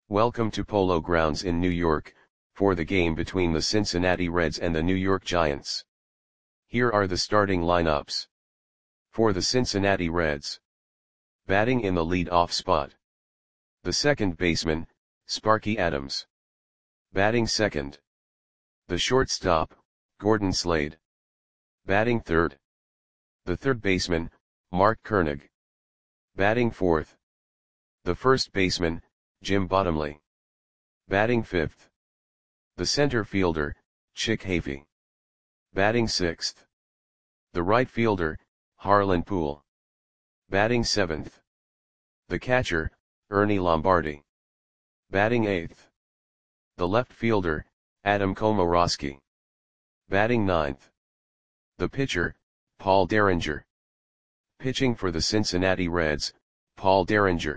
Welcome to Polo Grounds in New York, for the game between the Cincinnati Reds and the New York Giants. Here are the starting lineups. For the Cincinnati Reds. Batting in the lead-off spot. The second baseman, Sparky Adams. Batting second. The shortstop, Gordon Slade. Batting third. The third baseman, Mark Koenig. Batting fourth. The first baseman, Jim Bottomley. Batting fifth. The center fielder, Chick Hafey. Batting sixth. The right fielder, Harlan Poole. Batting seventh. The catcher, Ernie Lombardi. Batting eighth. The left fielder, Adam Komoroski. Batting ninth. The pitcher, Paul Derringer. Pitching for the Cincinnati Reds, Paul Derringer.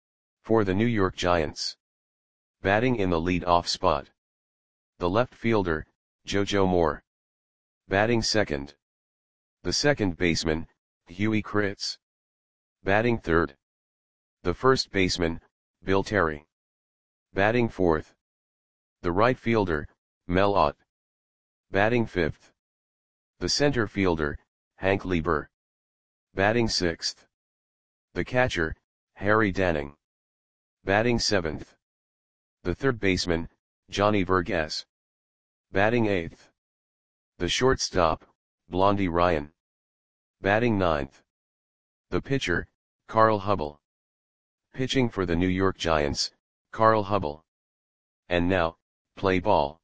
For the New York Giants. Batting in the lead-off spot. The left fielder, JoJo Moore. Batting second. The second baseman, Huey Kritz. Batting third. The first baseman, Bill Terry. Batting fourth. The right fielder, Mel Ott. Batting fifth. The center fielder, Hank Lieber. Batting sixth. The catcher, Harry Danning. Batting seventh. The third baseman, Johnny Vergas. Batting eighth. The shortstop, Blondie Ryan. Batting ninth. The pitcher, Carl Hubble. Pitching for the New York Giants, Carl Hubble. And now, play ball.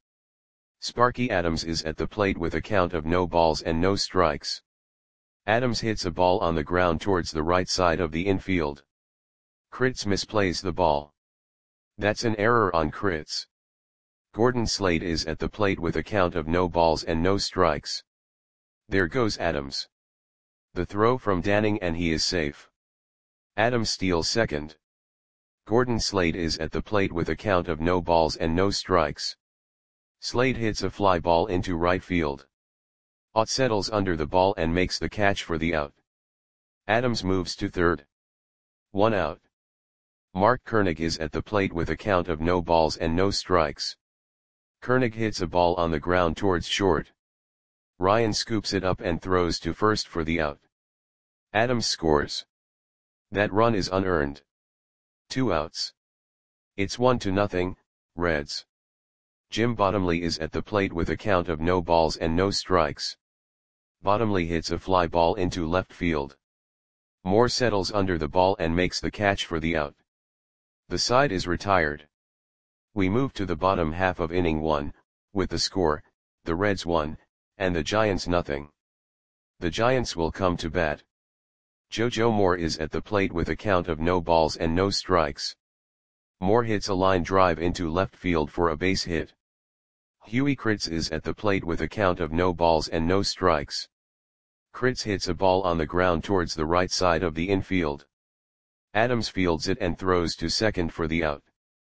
Sparky Adams is at the plate with a count of no balls and no strikes. Adams hits a ball on the ground towards the right side of the infield. Kritz misplays the ball. That's an error on Kritz. Gordon Slade is at the plate with a count of no balls and no strikes. There goes Adams. The throw from Danning and he is safe. Adams steals second. Gordon Slade is at the plate with a count of no balls and no strikes. Slade hits a fly ball into right field. Ott settles under the ball and makes the catch for the out. Adams moves to third. 1 out. Mark Koenig is at the plate with a count of no balls and no strikes. Koenig hits a ball on the ground towards short. Ryan scoops it up and throws to first for the out. Adams scores. That run is unearned. 2 outs. It's 1-0, Reds. Jim Bottomley is at the plate with a count of no balls and no strikes. Bottomley hits a fly ball into left field. Moore settles under the ball and makes the catch for the out. The side is retired. We move to the bottom half of inning 1, with the score, the Reds 1, and the Giants 0. The Giants will come to bat. JoJo Moore is at the plate with a count of no balls and no strikes. Moore hits a line drive into left field for a base hit. Huey Kritz is at the plate with a count of no balls and no strikes. Kritz hits a ball on the ground towards the right side of the infield. Adams fields it and throws to second for the out.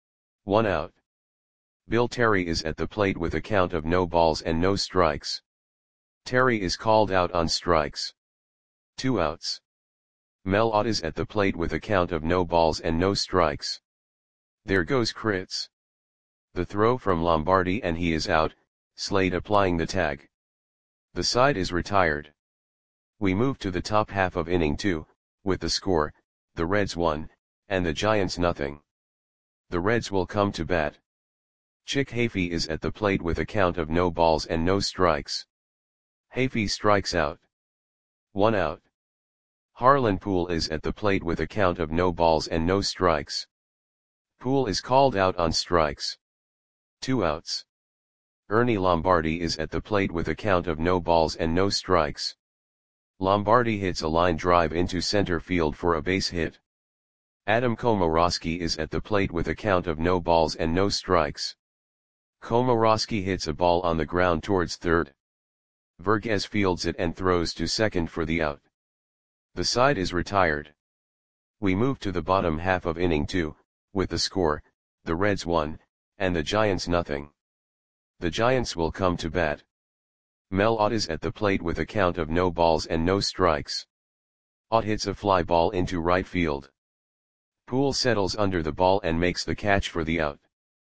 1 out. Bill Terry is at the plate with a count of no balls and no strikes. Terry is called out on strikes. 2 outs. Mel Ott is at the plate with a count of no balls and no strikes. There goes Kritz. The throw from Lombardi and he is out, Slade applying the tag. The side is retired. We move to the top half of inning 2, with the score, the Reds 1, and the Giants 0. The Reds will come to bat. Chick Hafey is at the plate with a count of no balls and no strikes. Hafey strikes out. 1 out. Harlan Poole is at the plate with a count of no balls and no strikes. Poole is called out on strikes. 2 outs. Ernie Lombardi is at the plate with a count of no balls and no strikes. Lombardi hits a line drive into center field for a base hit. Adam Komoroski is at the plate with a count of no balls and no strikes. Komoroski hits a ball on the ground towards third. Vergas fields it and throws to second for the out. The side is retired. We move to the bottom half of inning 2, with the score, the Reds 1, and the Giants 0. The Giants will come to bat. Mel Ott is at the plate with a count of no balls and no strikes. Ott hits a fly ball into right field. Poole settles under the ball and makes the catch for the out.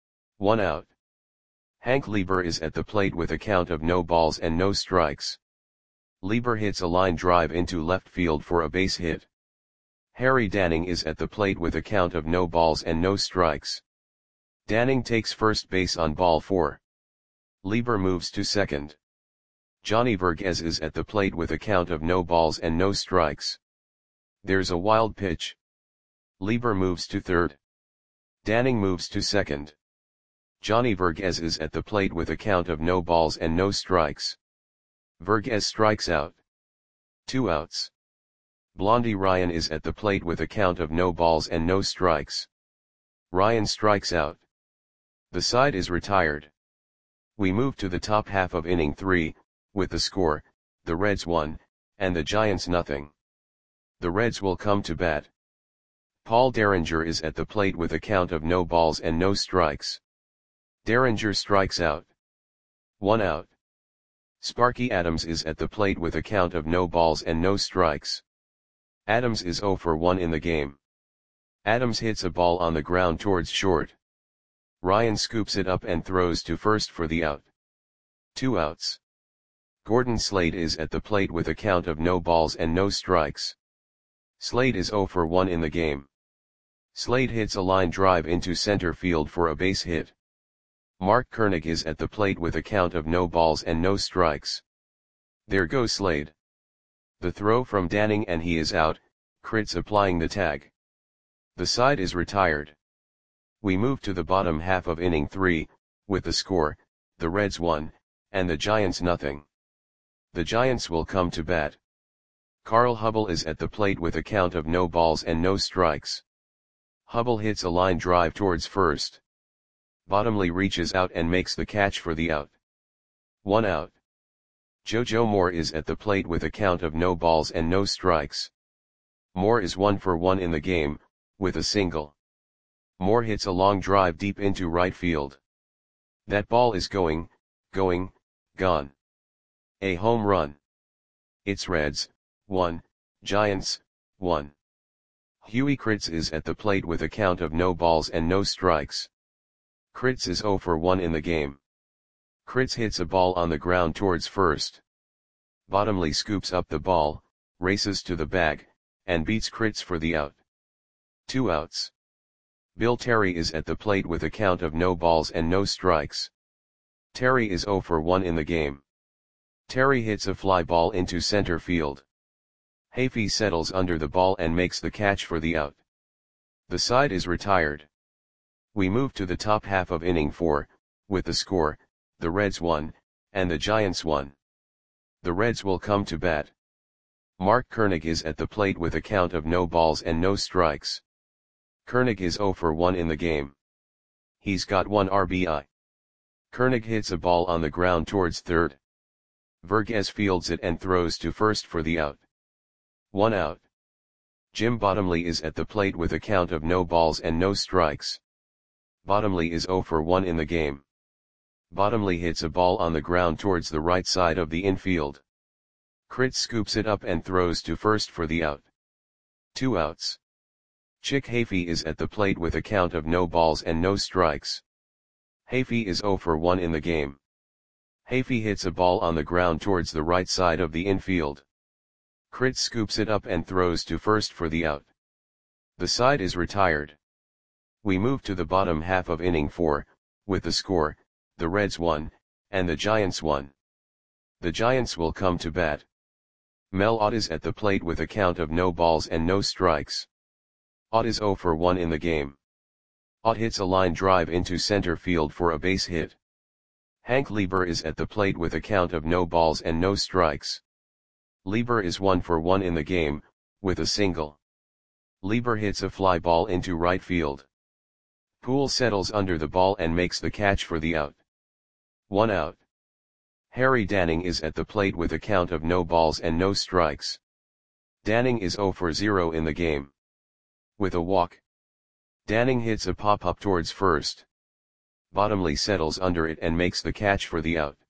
1 out. Hank Lieber is at the plate with a count of no balls and no strikes. Lieber hits a line drive into left field for a base hit. Harry Danning is at the plate with a count of no balls and no strikes. Danning takes first base on ball 4. Lieber moves to second. Johnny Verghese is at the plate with a count of no balls and no strikes. There's a wild pitch. Lieber moves to third. Danning moves to second. Johnny Verghese is at the plate with a count of no balls and no strikes. Verghese strikes out. 2 outs. Blondie Ryan is at the plate with a count of no balls and no strikes. Ryan strikes out. The side is retired. We move to the top half of inning 3, with the score, the Reds 1, and the Giants nothing. The Reds will come to bat. Paul Derringer is at the plate with a count of no balls and no strikes. Derringer strikes out. 1 out. Sparky Adams is at the plate with a count of no balls and no strikes. Adams is 0 for 1 in the game. Adams hits a ball on the ground towards short. Ryan scoops it up and throws to first for the out. 2 outs. Gordon Slade is at the plate with a count of no balls and no strikes. Slade is 0 for 1 in the game. Slade hits a line drive into center field for a base hit. Mark Koenig is at the plate with a count of no balls and no strikes. There goes Slade. The throw from Danning and he is out, Kritz applying the tag. The side is retired. We move to the bottom half of inning 3, with the score, the Reds 1, and the Giants nothing. The Giants will come to bat. Carl Hubbell is at the plate with a count of no balls and no strikes. Hubbell hits a line drive towards first. Bottomley reaches out and makes the catch for the out. 1 out. JoJo Moore is at the plate with a count of no balls and no strikes. Moore is 1 for 1 in the game, with a single. Moore hits a long drive deep into right field. That ball is going, gone. A home run. It's Reds 1, Giants 1. Huey Kritz is at the plate with a count of no balls and no strikes. Kritz is 0 for 1 in the game. Kritz hits a ball on the ground towards first. Bottomley scoops up the ball, races to the bag, and beats Kritz for the out. 2 outs. Bill Terry is at the plate with a count of no balls and no strikes. Terry is 0 for 1 in the game. Terry hits a fly ball into center field. Hafey settles under the ball and makes the catch for the out. The side is retired. We move to the top half of inning 4, with the score, the Reds 1, and the Giants 1. The Reds will come to bat. Mark Koenig is at the plate with a count of no balls and no strikes. Koenig is 0 for 1 in the game. He's got 1 RBI. Koenig hits a ball on the ground towards third. Verghese fields it and throws to first for the out. 1 out. Jim Bottomley is at the plate with a count of no balls and no strikes. Bottomley is 0 for 1 in the game. Bottomley hits a ball on the ground towards the right side of the infield. Kritz scoops it up and throws to first for the out. 2 outs. Chick Hafey is at the plate with a count of no balls and no strikes. Hafey is 0 for 1 in the game. Hafey hits a ball on the ground towards the right side of the infield. Kritz scoops it up and throws to first for the out. The side is retired. We move to the bottom half of inning 4, with the score, the Reds 1, and the Giants 1. The Giants will come to bat. Mel Ott is at the plate with a count of no balls and no strikes. Ott is 0 for 1 in the game. Ott hits a line drive into center field for a base hit. Hank Lieber is at the plate with a count of no balls and no strikes. Lieber is 1 for 1 in the game, with a single. Lieber hits a fly ball into right field. Poole settles under the ball and makes the catch for the out. 1 out. Harry Danning is at the plate with a count of no balls and no strikes. Danning is 0 for 0 in the game. With a walk. Danning hits a pop-up towards first. Bottomley settles under it and makes the catch for the out.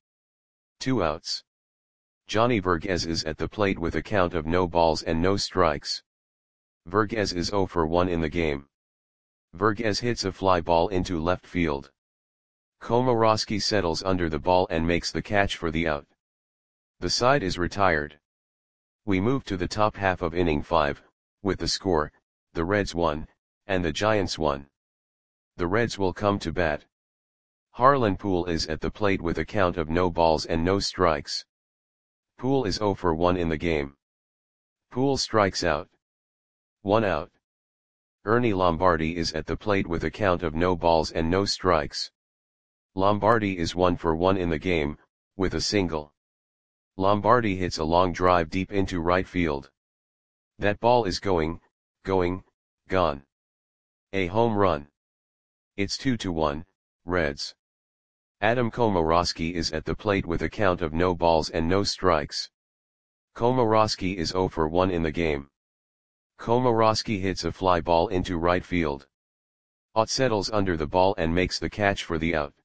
2 outs. Johnny Verghese is at the plate with a count of no balls and no strikes. Vergez is 0 for 1 in the game. Vergez hits a fly ball into left field. Komorowski settles under the ball and makes the catch for the out. The side is retired. We move to the top half of inning 5, with the score, the Reds 1, and the Giants 1. The Reds will come to bat. Harlan Poole is at the plate with a count of no balls and no strikes. Poole is 0 for 1 in the game. Poole strikes out. 1 out. Ernie Lombardi is at the plate with a count of no balls and no strikes. Lombardi is 1 for 1 in the game, with a single. Lombardi hits a long drive deep into right field. That ball is gone. A home run. It's 2-1, Reds. Adam Komorowski is at the plate with a count of no balls and no strikes. Komorowski is 0 for 1 in the game. Komorowski hits a fly ball into right field. Ott settles under the ball and makes the catch for the out.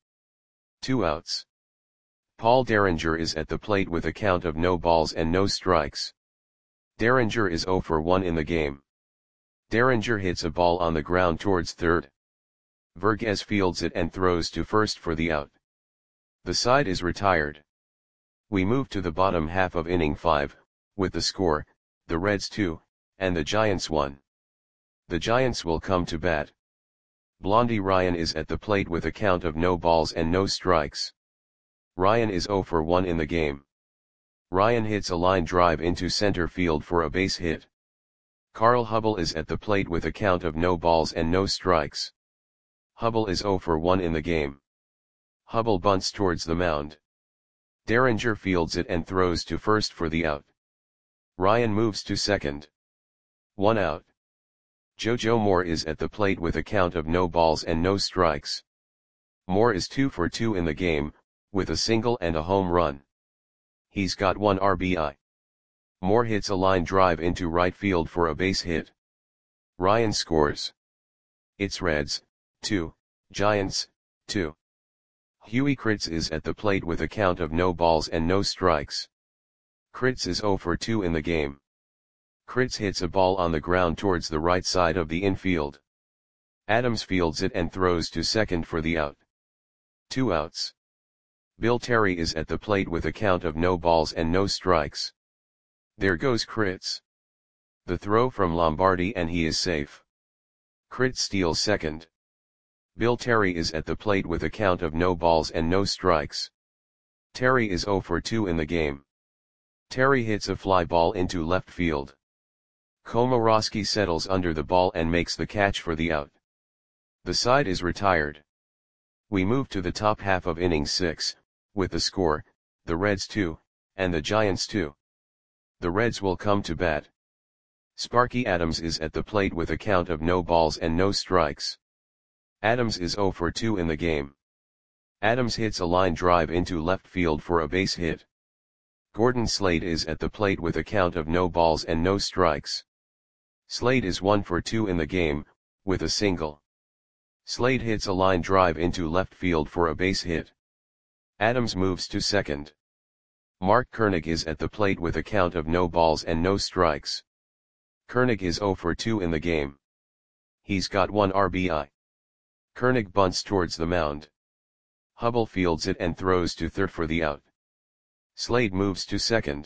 2 outs. Paul Derringer is at the plate with a count of no balls and no strikes. Derringer is 0 for 1 in the game. Derringer hits a ball on the ground towards third. Vergez fields it and throws to first for the out. The side is retired. We move to the bottom half of inning 5, with the score, the Reds 2, and the Giants 1. The Giants will come to bat. Blondie Ryan is at the plate with a count of no balls and no strikes. Ryan is 0 for 1 in the game. Ryan hits a line drive into center field for a base hit. Carl Hubble is at the plate with a count of no balls and no strikes. Hubble is 0 for 1 in the game. Hubble bunts towards the mound. Derringer fields it and throws to first for the out. Ryan moves to second. 1 out. JoJo Moore is at the plate with a count of no balls and no strikes. Moore is 2 for 2 in the game, with a single and a home run. He's got 1 RBI. Moore hits a line drive into right field for a base hit. Ryan scores. It's Reds 2, Giants 2. Huey Kritz is at the plate with a count of no balls and no strikes. Kritz is 0 for 2 in the game. Kritz hits a ball on the ground towards the right side of the infield. Adams fields it and throws to second for the out. 2 outs. Bill Terry is at the plate with a count of no balls and no strikes. There goes Kritz. The throw from Lombardi and he is safe. Kritz steals second. Bill Terry is at the plate with a count of no balls and no strikes. Terry is 0 for 2 in the game. Terry hits a fly ball into left field. Komorowski settles under the ball and makes the catch for the out. The side is retired. We move to the top half of inning 6, with the score, the Reds 2, and the Giants 2. The Reds will come to bat. Sparky Adams is at the plate with a count of no balls and no strikes. Adams is 0 for 2 in the game. Adams hits a line drive into left field for a base hit. Gordon Slade is at the plate with a count of no balls and no strikes. Slade is 1 for 2 in the game, with a single. Slade hits a line drive into left field for a base hit. Adams moves to second. Mark Koenig is at the plate with a count of no balls and no strikes. Koenig is 0 for 2 in the game. He's got 1 RBI. Koenig bunts towards the mound. Hubble fields it and throws to third for the out. Slade moves to second.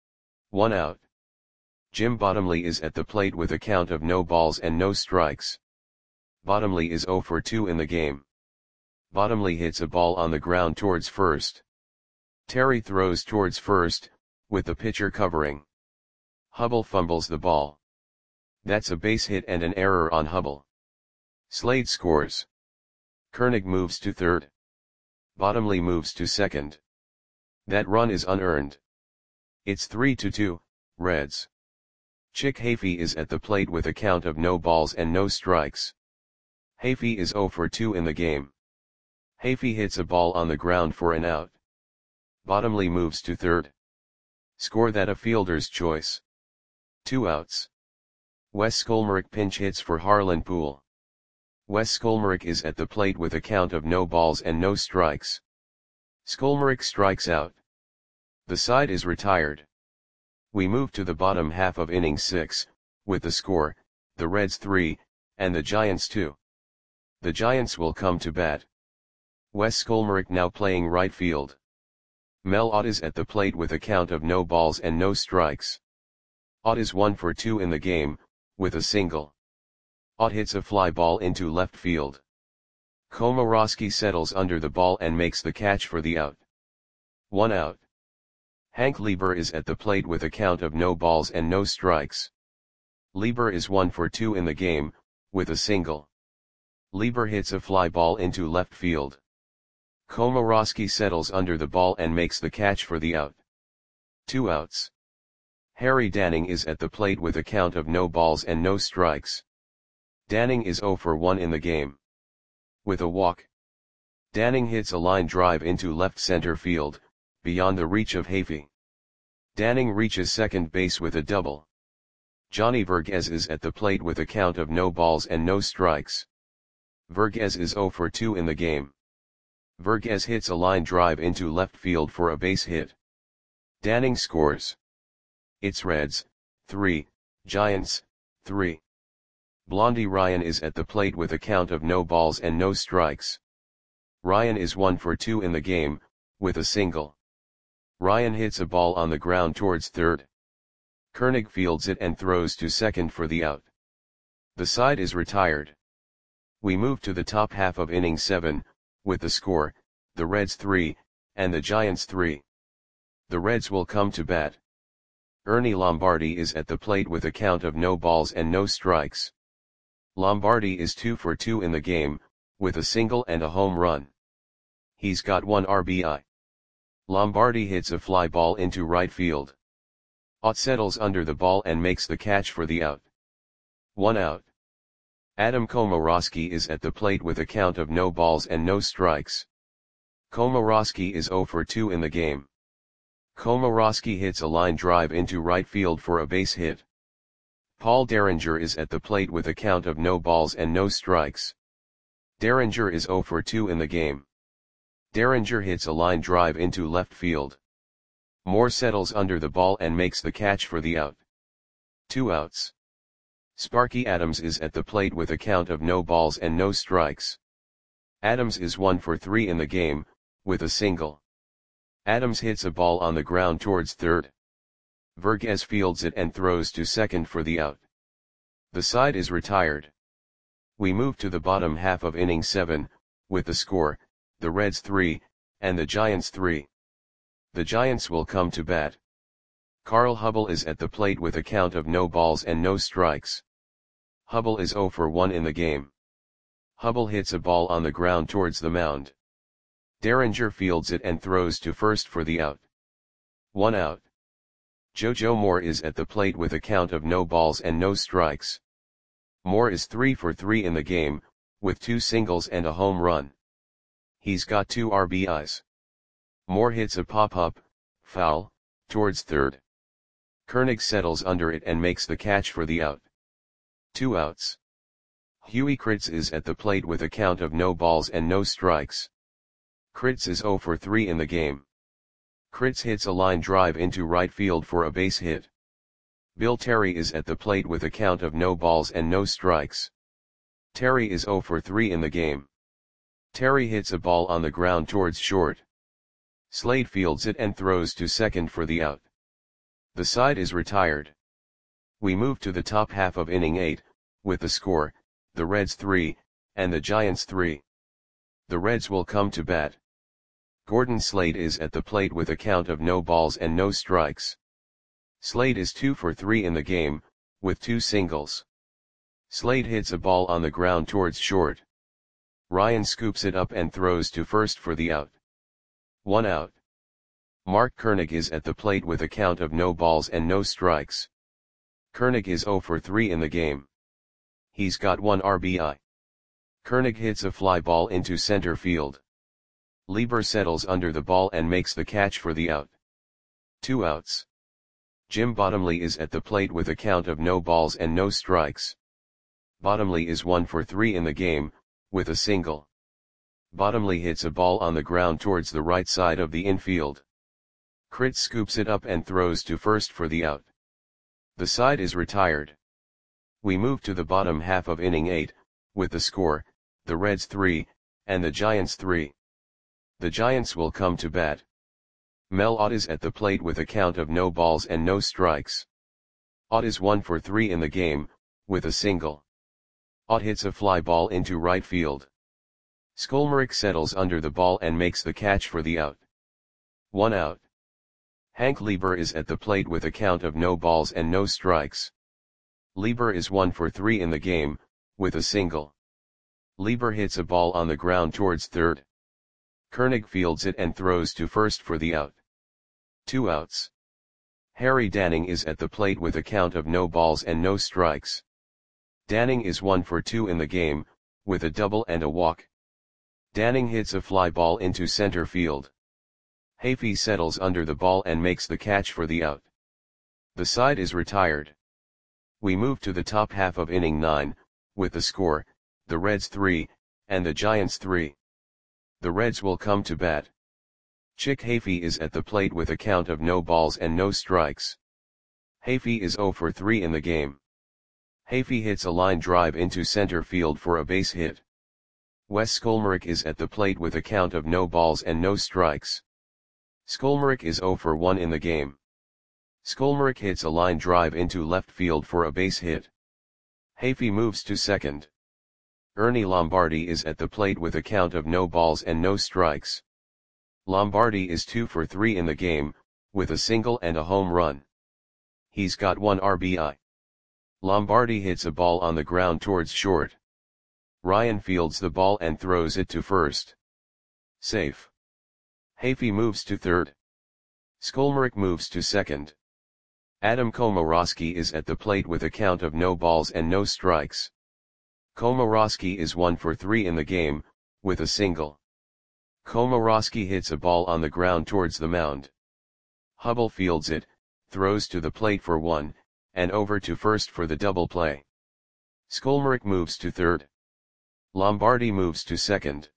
1 out. Jim Bottomley is at the plate with a count of no balls and no strikes. Bottomley is 0 for 2 in the game. Bottomley hits a ball on the ground towards first. Terry throws towards first, with the pitcher covering. Hubble fumbles the ball. That's a base hit and an error on Hubble. Slade scores. Koenig moves to third. Bottomley moves to second. That run is unearned. It's 3-2, Reds. Chick Hafey is at the plate with a count of no balls and no strikes. Hafey is 0 for 2 in the game. Hafey hits a ball on the ground for an out. Bottomley moves to third. Score that a fielder's choice. 2 outs. Wes Skolmerick pinch hits for Harlan Poole. Wes Skolmerick is at the plate with a count of no balls and no strikes. Skolmerick strikes out. The side is retired. We move to the bottom half of inning 6, with the score, the Reds 3, and the Giants 2. The Giants will come to bat. Wes Skolmerick now playing right field. Mel Ott is at the plate with a count of no balls and no strikes. Ott is 1 for 2 in the game, with a single. Ott hits a fly ball into left field. Komorowski settles under the ball and makes the catch for the out. 1 out. Hank Lieber is at the plate with a count of no balls and no strikes. Lieber is 1 for 2 in the game, with a single. Lieber hits a fly ball into left field. Komorowski settles under the ball and makes the catch for the out. 2 outs. Harry Danning is at the plate with a count of no balls and no strikes. Danning is 0 for 1 in the game. With a walk. Danning hits a line drive into left center field, beyond the reach of Hafey. Danning reaches second base with a double. Johnny Verghese is at the plate with a count of no balls and no strikes. Verghese is 0 for 2 in the game. Verghese hits a line drive into left field for a base hit. Danning scores. It's Reds, 3, Giants, 3. Blondie Ryan is at the plate with a count of no balls and no strikes. Ryan is 1 for 2 in the game, with a single. Ryan hits a ball on the ground towards third. Koenig fields it and throws to second for the out. The side is retired. We move to the top half of inning 7, with the score, the Reds 3, and the Giants 3. The Reds will come to bat. Ernie Lombardi is at the plate with a count of no balls and no strikes. Lombardi is 2 for 2 in the game, with a single and a home run. He's got 1 RBI. Lombardi hits a fly ball into right field. Ott settles under the ball and makes the catch for the out. 1 out. Adam Komorowski is at the plate with a count of no balls and no strikes. Komorowski is 0 for 2 in the game. Komorowski hits a line drive into right field for a base hit. Paul Derringer is at the plate with a count of no balls and no strikes. Derringer is 0 for 2 in the game. Derringer hits a line drive into left field. Moore settles under the ball and makes the catch for the out. 2 outs. Sparky Adams is at the plate with a count of no balls and no strikes. Adams is 1 for 3 in the game, with a single. Adams hits a ball on the ground towards third. Verghese fields it and throws to second for the out. The side is retired. We move to the bottom half of inning 7, with the score, the Reds 3, and the Giants 3. The Giants will come to bat. Carl Hubbell is at the plate with a count of no balls and no strikes. Hubbell is 0 for 1 in the game. Hubbell hits a ball on the ground towards the mound. Derringer fields it and throws to first for the out. 1 out. JoJo Moore is at the plate with a count of no balls and no strikes. Moore is 3 for 3 in the game, with 2 singles and a home run. He's got 2 RBIs. Moore hits a pop-up, foul, towards third. Koenig settles under it and makes the catch for the out. 2 outs. Huey Kritz is at the plate with a count of no balls and no strikes. Kritz is 0 for 3 in the game. Kritz hits a line drive into right field for a base hit. Bill Terry is at the plate with a count of no balls and no strikes. Terry is 0 for 3 in the game. Terry hits a ball on the ground towards short. Slade fields it and throws to second for the out. The side is retired. We move to the top half of inning 8, with the score, the Reds 3, and the Giants 3. The Reds will come to bat. Gordon Slade is at the plate with a count of no balls and no strikes. Slade is 2 for 3 in the game, with 2 singles. Slade hits a ball on the ground towards short. Ryan scoops it up and throws to first for the out. 1 out. Mark Koenig is at the plate with a count of no balls and no strikes. Koenig is 0 for 3 in the game. He's got 1 RBI. Koenig hits a fly ball into center field. Lieber settles under the ball and makes the catch for the out. 2 outs. Jim Bottomley is at the plate with a count of no balls and no strikes. Bottomley is 1 for 3 in the game, with a single. Bottomley hits a ball on the ground towards the right side of the infield. Kritz scoops it up and throws to first for the out. The side is retired. We move to the bottom half of inning 8, with the score, the Reds 3, and the Giants 3. The Giants will come to bat. Mel Ott is at the plate with a count of no balls and no strikes. Ott is 1 for 3 in the game, with a single. Ott hits a fly ball into right field. Skolmarek settles under the ball and makes the catch for the out. 1 out. Hank Lieber is at the plate with a count of no balls and no strikes. Lieber is 1 for 3 in the game, with a single. Lieber hits a ball on the ground towards third. Koenig fields it and throws to first for the out. 2 outs. Harry Danning is at the plate with a count of no balls and no strikes. Danning is 1 for 2 in the game, with a double and a walk. Danning hits a fly ball into center field. Hafey settles under the ball and makes the catch for the out. The side is retired. We move to the top half of inning 9, with the score, the Reds 3, and the Giants 3. The Reds will come to bat. Chick Hafey is at the plate with a count of no balls and no strikes. Hafey is 0 for 3 in the game. Hafey hits a line drive into center field for a base hit. Wes Skolmarek is at the plate with a count of no balls and no strikes. Skolmarek is 0 for 1 in the game. Skolmarek hits a line drive into left field for a base hit. Hafey moves to second. Ernie Lombardi is at the plate with a count of no balls and no strikes. Lombardi is 2 for 3 in the game, with a single and a home run. He's got 1 RBI. Lombardi hits a ball on the ground towards short. Ryan fields the ball and throws it to first. Safe. Hafey moves to third. Skolmarek moves to second. Adam Komorowski is at the plate with a count of no balls and no strikes. Komorowski is 1 for 3 in the game, with a single. Komorowski hits a ball on the ground towards the mound. Hubble fields it, throws to the plate for 1, and over to first for the double play. Skolmarek moves to third. Lombardi moves to second.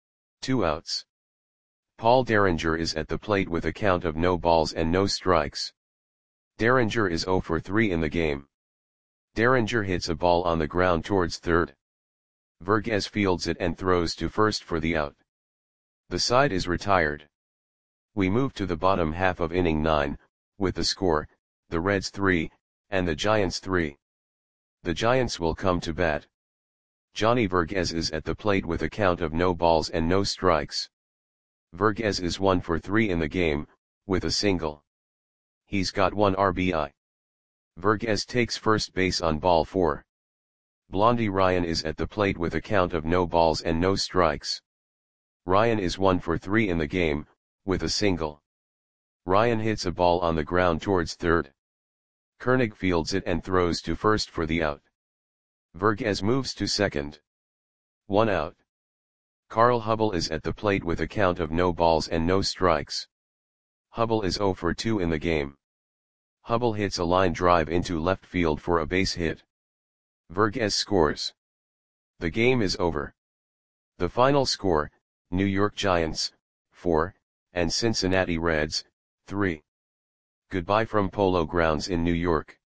2 outs. Paul Derringer is at the plate with a count of no balls and no strikes. Derringer is 0 for 3 in the game. Derringer hits a ball on the ground towards third. Vergez fields it and throws to first for the out. The side is retired. We move to the bottom half of inning 9, with the score, the Reds 3, and the Giants 3. The Giants will come to bat. Johnny Vergez is at the plate with a count of no balls and no strikes. Vergez is 1 for 3 in the game, with a single. He's got 1 RBI. Vergez takes first base on ball 4. Blondie Ryan is at the plate with a count of no balls and no strikes. Ryan is 1 for 3 in the game, with a single. Ryan hits a ball on the ground towards third. Koenig fields it and throws to first for the out. Vergez moves to second. 1 out. Carl Hubble is at the plate with a count of no balls and no strikes. Hubble is 0 for 2 in the game. Hubble hits a line drive into left field for a base hit. Vergez scores. The game is over. The final score, New York Giants, 4, and Cincinnati Reds, 3. Goodbye from Polo Grounds in New York.